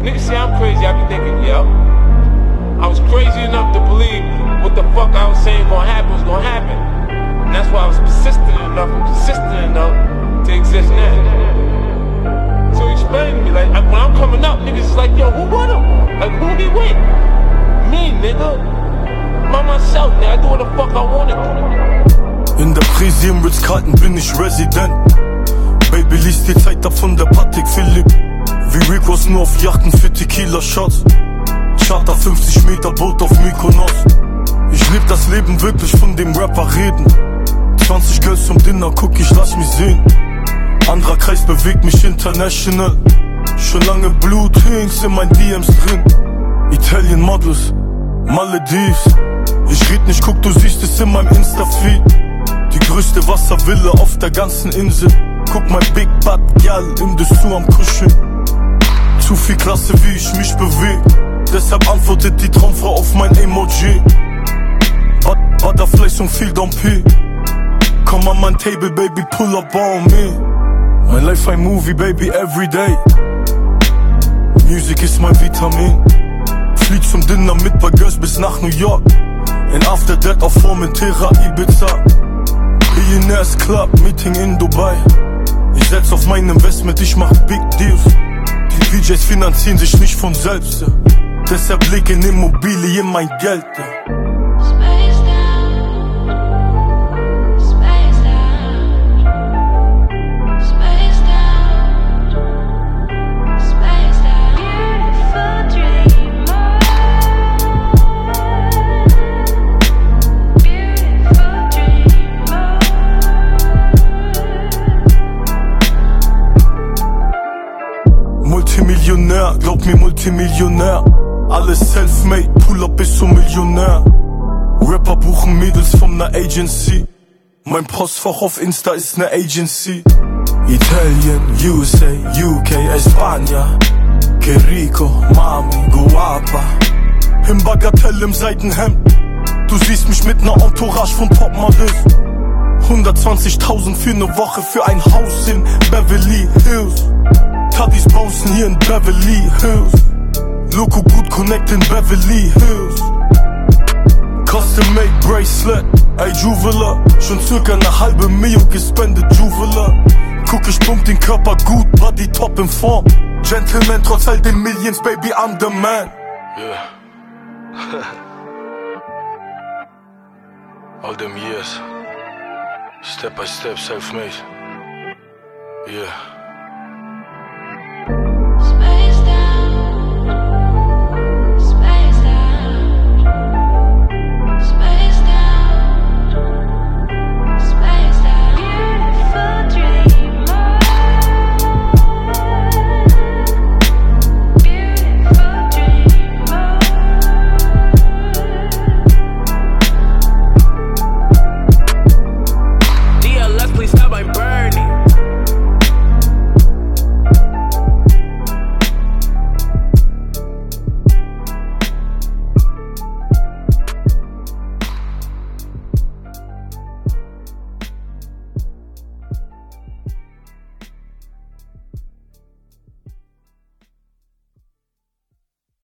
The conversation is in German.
Niggas say I'm crazy, I be thinking, yo, I was crazy enough to believe what the fuck I was saying gonna happen was gonna happen. And that's why I was persistent enough and consistent enough to exist now. So explain to me, like, when I'm coming up, niggas is like, yo, who won him? Like, who he with? Me, nigga. By myself, nigga, I do what the fuck I wanna do. In der Krise im Ritz-Carlton bin ich Resident. Baby, lies die Zeit ab von der Patek Philipp. Wie Rick Ross nur auf Yachten für Tequila-Shots. Charter 50 Meter Boot auf Mykonos. Ich leb das Leben wirklich, von dem Rapper reden. 20 Girls zum Dinner, guck ich, lass mich sehen. Anderer Kreis bewegt mich international. Schon lange Blutdrinks in mein DMs drin. Italian Models, Maledives. Ich red nicht, guck, du siehst es in meinem Insta-Feed. Die größte Wasservilla auf der ganzen Insel. Guck mein Big Bad Gal im Dessous am Kuscheln. Zu viel Klasse, wie ich mich beweg. Deshalb antwortet die Traumfrau auf mein Emoji. Butterflies und viel Dompi. Komm an mein Table, baby, pull up on me. My life ein Movie, baby, everyday. Music ist mein Vitamin. Flieg zum Dinner mit bei Girls bis nach New York. And after that auf Formentera, Ibiza. Billionaires Club, Meeting in Dubai. Ich setz auf mein Investment, ich mach Big Deals. Die DJs finanzieren sich nicht von selbst. Deshalb leg in Immobilien mein Geld. Multimillionär, glaub mir Multimillionär. Alles self-made, pull up bis zum Millionär. Rapper buchen Mädels von ner Agency. Mein Postfach auf Insta ist ne Agency. Italien, USA, UK, España. Que rico, Mami, guapa. Im Bagatell im Seidenhemd. Du siehst mich mit ner Entourage von Topmodels. 120.000 für ne Woche für ein Haus in Beverly Hills. Cuddies bouncen hier in Beverly Hills. Loco gut connect in Beverly Hills. Custom made bracelet, ey Juveler. Schon circa ne halbe Mio gespendet, Juveler. Guck, ich pump den Körper gut, Body top in Form. Gentleman trotz all den Millions, baby, I'm the man. Yeah. All them years, step by step, self-made. Yeah.